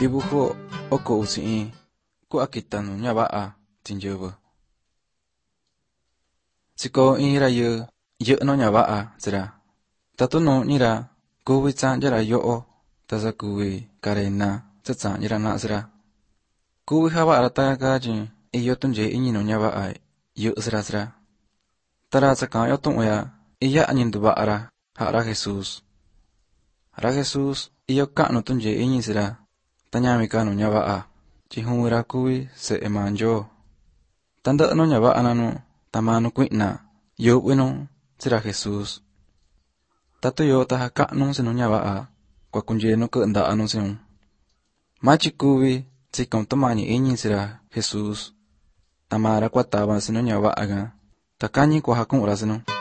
Dibujo oko usiin ku akitanu ñava'a tinyɨvɨ. Siko in rayɨ yɨ'ɨ-no ñava'a tsira. Tatu nu'uñira kuvi tsa'ndyara yo'o tasa kuvi karena tsa tsa'ndyara na'asira. Kuvi java'ara taka tyi iyo tundyee iñi nu ñava'a yɨ'ɨsira sira. Tara tsaka'an yo tu'un-ya iya'a ñi nduva'ara ja'ara Jesús. Ra Jesús iyo ka'nu tundyee iñi sira ta ñami-ka nu ñava'a tyi juun-ra kuvi se'e maa Nyoo. Tandɨ'ɨ nu ñava'a nanu ta maa nu kui'na yu'vi nu sira Jesús. Tatu yoo ta jaka'nu si nu ñava'a kuakundyee nu kɨ'ɨ nda'a nu siun. Maa tyi kuvi tsikon tumañi iñi sira Jesús ta maa ra kuatava si nu ñava'a ka ta kañi kua jaku'un ra si nu.